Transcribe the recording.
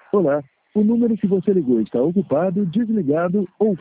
Olá, o número que você ligou está ocupado, desligado ou